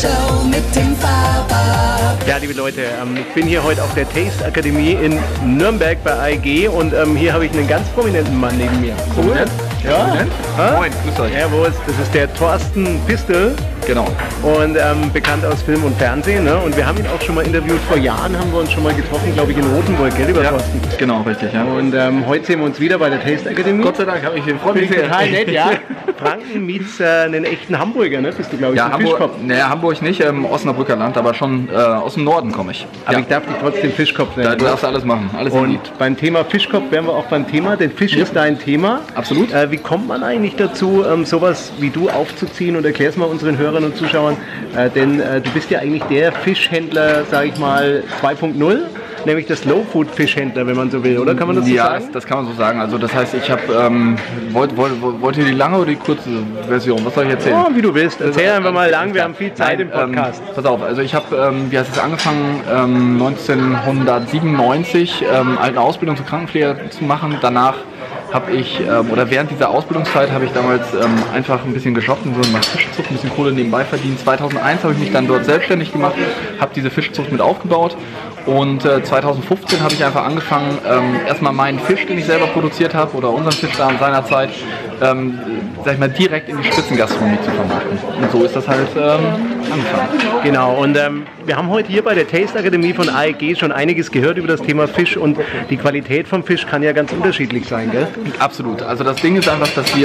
Show mit dem Faber. Ja, liebe Leute, ich bin hier heute auf der Taste Akademie in Nürnberg bei AEG und hier habe ich einen ganz prominenten Mann neben mir. Cool. Ja? Moin, grüß euch. Servus, das ist der Thorsten Pistel. Genau. Und bekannt aus Film und Fernsehen, ne? Und wir haben ihn auch schon mal interviewt, vor Jahren haben wir uns schon mal getroffen, glaube ich, in Rotenburg, gell, lieber Thorsten? Genau, richtig, ja. Und heute sehen wir uns wieder bei der Taste Akademie. Gott sei Dank habe ich den Freund Total nett, ja. Franken meets einen echten Hamburger, ne? Bist du, glaube ich, ja, Hamburg, Hamburg nicht, im Osnabrücker Land, aber schon aus dem Norden komme ich. Aber ich darf dich trotzdem Fischkopf nennen. Du darfst alles machen, alles Und Lied. beim Thema Fischkopf wären wir auch beim Thema, denn Fisch ist dein Thema. Absolut. Wie kommt man eigentlich dazu, sowas wie du aufzuziehen, und erklär's mal unseren Hörern und Zuschauern, denn du bist ja eigentlich der Fischhändler, sage ich mal, 2.0. Nämlich der Slow-Food-Fischhändler, wenn man so will, oder? Kann man das so sagen? Ja, das kann man so sagen. Also das heißt, ich habe, wollt ihr die lange oder die kurze Version? Was soll ich erzählen? Oh, wie du willst. Erzähl einfach mal lang, wir haben viel Zeit im Podcast. Pass auf, also ich habe, wie heißt es, angefangen 1997 eine Ausbildung zur Krankenpfleger zu machen. Danach habe ich, oder während dieser Ausbildungszeit habe ich damals einfach ein bisschen gejobbt in so einer Fischzucht, ein bisschen Kohle nebenbei verdient. 2001 habe ich mich dann dort selbstständig gemacht, habe diese Fischzucht mit aufgebaut. Und 2015 habe ich einfach angefangen, erstmal meinen Fisch, den ich selber produziert habe, oder unseren Fisch da in seiner Zeit, sag ich mal, direkt in die Spitzengastronomie zu vermarkten. Und so ist das halt angefangen. Genau, und wir haben heute hier bei der Taste Akademie von AEG schon einiges gehört über das Thema Fisch, und die Qualität vom Fisch kann ja ganz unterschiedlich sein, gell? Absolut. Also das Ding ist einfach, dass ich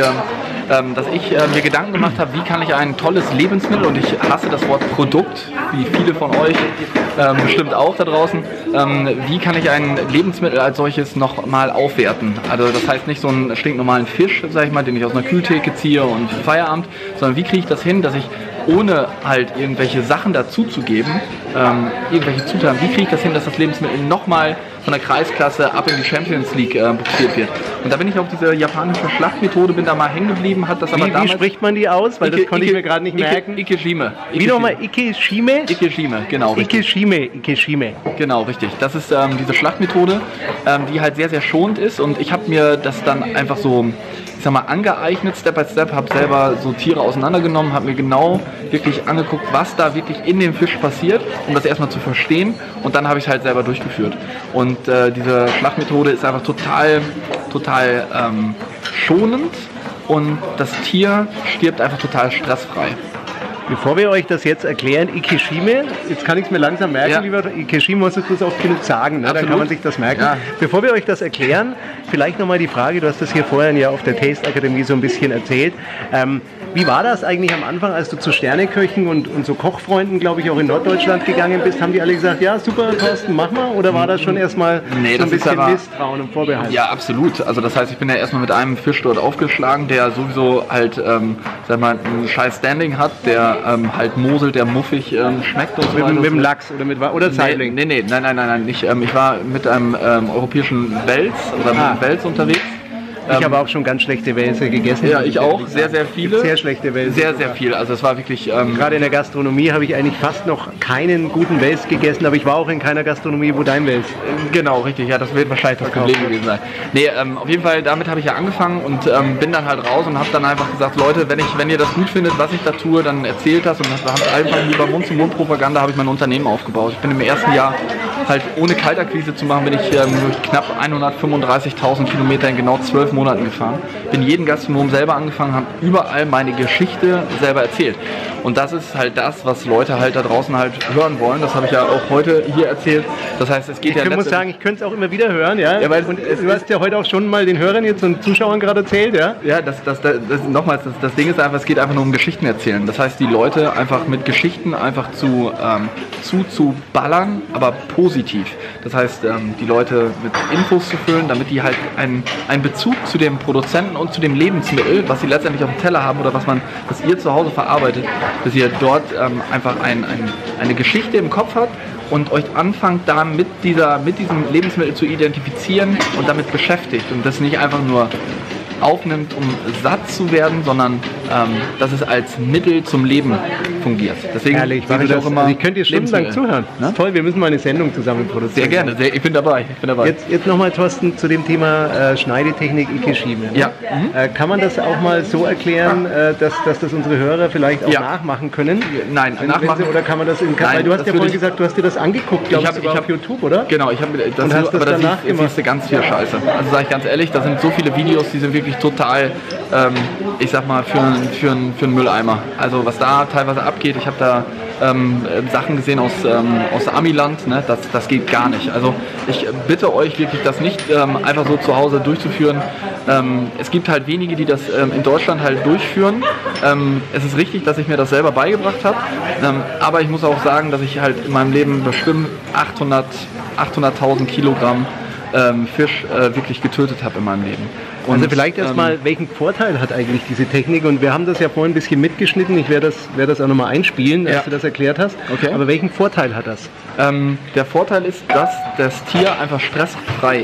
mir Gedanken gemacht habe, wie kann ich ein tolles Lebensmittel, und ich hasse das Wort Produkt, wie viele von euch bestimmt auch da draußen, wie kann ich ein Lebensmittel als solches noch mal aufwerten? Also das heißt nicht so einen stinknormalen Fisch, sag ich mal, den ich aus einer Kühltheke ziehe und Feierabend, sondern wie kriege ich das hin, dass ich ohne halt irgendwelche Sachen dazuzugeben, irgendwelche Zutaten, wie kriege ich das hin, dass das Lebensmittel nochmal von der Kreisklasse ab in die Champions League buxiert wird. Und da bin ich auf diese japanische Schlachtmethode, bin da mal hängen geblieben, hat das aber damals... Wie spricht man die aus? Weil das konnte ich mir gerade nicht merken. Ikeshime. Wie nochmal? Ikeshime? Ikeshime, genau. Richtig. Ikeshime. Genau, richtig. Das ist diese Schlachtmethode, die halt sehr, sehr schonend ist, und ich habe mir das dann einfach so, ich sag mal, angeeignet, Step by Step, habe selber so Tiere auseinandergenommen, habe mir genau wirklich angeguckt, was da wirklich in dem Fisch passiert, um das erstmal zu verstehen, und dann habe ich es halt selber durchgeführt. Und diese Schlachtmethode ist einfach total schonend, und das Tier stirbt einfach total stressfrei. Bevor wir euch das jetzt erklären, Ikeshime, jetzt kann ich es mir langsam merken, ja. Lieber Ikeshime, musst du es oft genug sagen, ne? Dann kann man sich das merken. Ja. Bevor wir euch das erklären, vielleicht nochmal die Frage, du hast das hier vorhin ja auf der Taste Akademie so ein bisschen erzählt. Wie war das eigentlich am Anfang, als du zu Sterneköchen und so Kochfreunden, glaube ich, auch in Norddeutschland gegangen bist? Haben die alle gesagt, ja super, Thorsten, mach mal? Oder war das schon erstmal so ein bisschen Misstrauen und Vorbehalt? Ja, absolut. Also das heißt, ich bin ja erstmal mit einem Fisch dort aufgeschlagen, der sowieso halt, sag mal, ein scheiß Standing hat, der halt moselt, der muffig schmeckt und so weiter. Mit dem Lachs oder Zeitling? Nein, nicht. Ich war mit einem europäischen Wels oder mit einem Wels unterwegs. Ich habe auch schon ganz schlechte Wälse gegessen. Ja, ich auch. Sehr, sehr viele. Sehr schlechte Wälse. Sehr, sehr viel. Also es war wirklich... Gerade in der Gastronomie habe ich eigentlich fast noch keinen guten Wels gegessen, aber ich war auch in keiner Gastronomie, wo dein Wels... Genau, richtig. Ja, das wird wahrscheinlich das Problem gewesen sein. Nee, auf jeden Fall, damit habe ich ja angefangen und bin dann halt raus und habe dann einfach gesagt, Leute, wenn ihr das gut findet, was ich da tue, dann erzählt das. Und das habe einfach über Mund-zu-Mund-Propaganda habe ich mein Unternehmen aufgebaut. Ich bin im ersten Jahr halt ohne Kaltakquise zu machen, bin ich knapp 135.000 Kilometer in genau 12 Monaten gefahren. Bin jeden Gastronom selber angefangen, habe überall meine Geschichte selber erzählt. Und das ist halt das, was Leute halt da draußen halt hören wollen. Das habe ich ja auch heute hier erzählt. Das heißt, es geht ich muss sagen, ich könnte es auch immer wieder hören. Ja? Ja, weil und du hast ja heute auch schon mal den Hörern jetzt und Zuschauern gerade erzählt. Ja, ja nochmals, das Ding ist einfach, es geht einfach nur um Geschichten erzählen. Das heißt, die Leute einfach mit Geschichten einfach zu ballern, aber positiv. Das heißt, die Leute mit Infos zu füllen, damit die halt einen Bezug zu dem Produzenten und zu dem Lebensmittel, was sie letztendlich auf dem Teller haben oder was ihr zu Hause verarbeitet, dass ihr dort einfach eine Geschichte im Kopf habt und euch anfangt, da mit diesem Lebensmittel zu identifizieren und damit beschäftigt und das nicht einfach nur aufnimmt, um satt zu werden, sondern dass es als Mittel zum Leben fungiert. Deswegen Herrlich, sage ich auch immer, also ich könnte dir stundenlang zuhören. Das ist toll, wir müssen mal eine Sendung zusammen produzieren. Sehr gerne, ich bin dabei. Jetzt nochmal, Thorsten, zu dem Thema Schneidetechnik Ikeshime. Ne? Ja. Kann man das auch mal so erklären, dass das unsere Hörer vielleicht auch nachmachen können? Nein, nachmachen. Oder kann man das in weil du hast ja vorhin gesagt, du hast dir das angeguckt, glaube ich, auf YouTube, oder? Genau, ich habe das, aber da siehst du ganz viel Scheiße. Also sage ich ganz ehrlich, da sind so viele Videos, die sind wirklich total, ich sag mal, für einen Mülleimer. Also was da teilweise abgeht, ich habe da Sachen gesehen aus Amiland, ne? Das geht gar nicht. Also ich bitte euch wirklich, das nicht einfach so zu Hause durchzuführen. Es gibt halt wenige, die das in Deutschland halt durchführen. Es ist richtig, dass ich mir das selber beigebracht habe, aber ich muss auch sagen, dass ich halt in meinem Leben bestimmt 800.000 Kilogramm Fisch wirklich getötet habe in meinem Leben. Und, also vielleicht erstmal, welchen Vorteil hat eigentlich diese Technik? Und wir haben das ja vorhin ein bisschen mitgeschnitten, ich werde das auch nochmal einspielen, als du das erklärt hast. Okay. Aber welchen Vorteil hat das? Der Vorteil ist, dass das Tier einfach stressfrei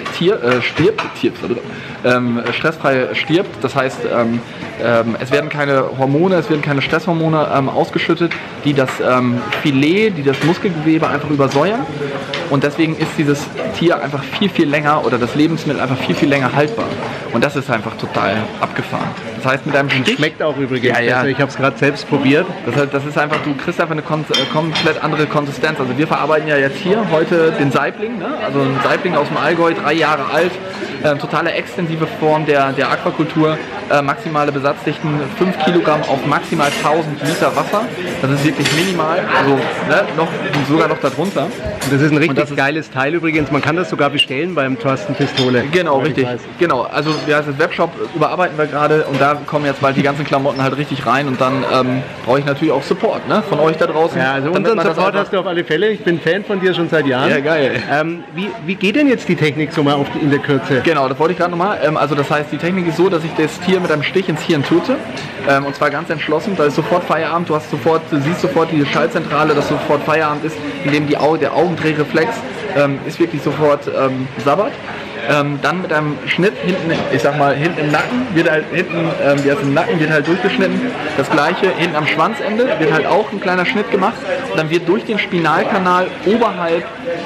stirbt. Das heißt, es werden keine Hormone, es werden keine Stresshormone ausgeschüttet, die das Filet, die das Muskelgewebe einfach übersäuern. Und deswegen ist dieses Tier einfach viel, viel länger oder das Lebensmittel einfach viel, viel länger haltbar. Und das ist einfach total abgefahren. Das heißt, mit einem Stich... Schmeckt auch übrigens. Ja. Also ich habe es gerade selbst probiert. Das ist einfach, du kriegst einfach eine komplett andere Konsistenz. Also wir verarbeiten ja jetzt hier heute den Saibling, ne? Also ein Saibling aus dem Allgäu, 3 Jahre alt. Totale extensive Form der Aquakultur. Maximale Besatzdichten 5 Kilogramm auf maximal 1000 Liter Wasser. Das ist wirklich minimal, also ne, sogar noch darunter. Und das ist ein richtig geiles Teil übrigens. Man kann das sogar bestellen beim Thorsten Pistole. Genau, richtig. Genau, also das Webshop überarbeiten wir gerade und da kommen jetzt bald die ganzen Klamotten halt richtig rein und dann brauche ich natürlich auch Support, ne, von euch da draußen. Ja, also unseren Support hast du auf alle Fälle. Ich bin Fan von dir schon seit Jahren. Ja, geil. Wie geht denn jetzt die Technik so mal in der Kürze? Genau, das wollte ich gerade nochmal. Also das heißt, die Technik ist so, dass ich das Tier mit einem Stich ins Hirn töte. Und zwar ganz entschlossen. Da ist sofort Feierabend. Du siehst sofort die Schaltzentrale, dass sofort Feierabend ist, indem der Augendrehreflex ist wirklich sofort sabbert. Dann mit einem Schnitt hinten im Nacken wird halt im Nacken wird halt durchgeschnitten. Das gleiche hinten am Schwanzende wird halt auch ein kleiner Schnitt gemacht. Und dann wird durch den Spinalkanal oberhalb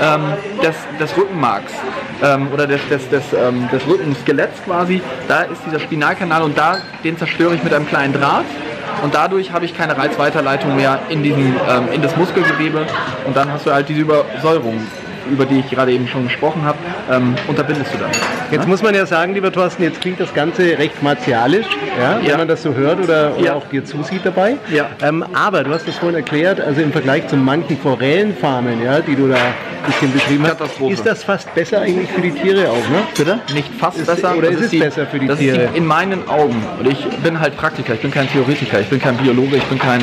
des Rückenmarks oder des Rückenskeletts quasi, da ist dieser Spinalkanal und den zerstöre ich mit einem kleinen Draht. Und dadurch habe ich keine Reizweiterleitung mehr in das Muskelgewebe und dann hast du halt diese Übersäuerung, über die ich gerade eben schon gesprochen habe, unterbindest du dann. Jetzt muss man ja sagen, lieber Thorsten, jetzt klingt das Ganze recht martialisch, wenn man das so hört oder auch dir zusieht dabei. Ja. Aber du hast das vorhin erklärt, also im Vergleich zu manchen Forellenfarmen, die du da ein bisschen beschrieben hast, ist das fast besser eigentlich für die Tiere auch, ne? Bitte? Nicht fast besser. Oder ist es besser für die Tiere? Ist in meinen Augen, und ich bin halt Praktiker, ich bin kein Theoretiker, ich bin kein Biologe,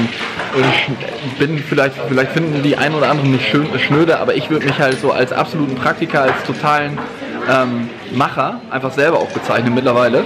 vielleicht finden die einen oder anderen nicht schnöde, aber ich würde mich halt so als absoluten Praktiker, als totalen Macher einfach selber auch bezeichnen mittlerweile.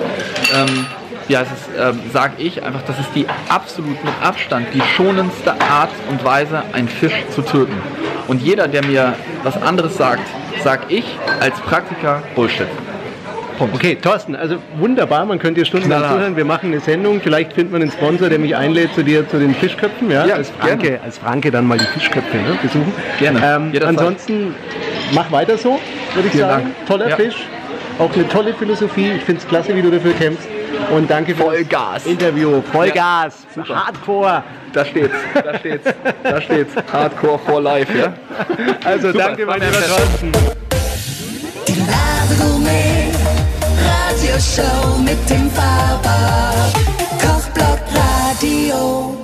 Sage ich einfach, das ist die absolut mit Abstand die schonendste Art und Weise, einen Fisch zu töten. Und jeder, der mir was anderes sagt, sage ich als Praktiker Bullshit. Punkt. Okay, Thorsten, also wunderbar, man könnte dir stundenlang zuhören. Wir machen eine Sendung, vielleicht findet man einen Sponsor, der mich einlädt zu dir zu den Fischköpfen, als Franke dann mal die Fischköpfe besuchen. Gerne. Ansonsten mach weiter so, würde ich sagen. Dank. Toller Fisch, auch eine tolle Philosophie. Ich finde es klasse, wie du dafür kämpfst. Und danke für das Interview. Vollgas, Hardcore. Da steht's. Hardcore for life, ja? Also super, danke, mein lieber Thorsten. Die Gourmet Radioshow mit dem Faber Kochblock Radio.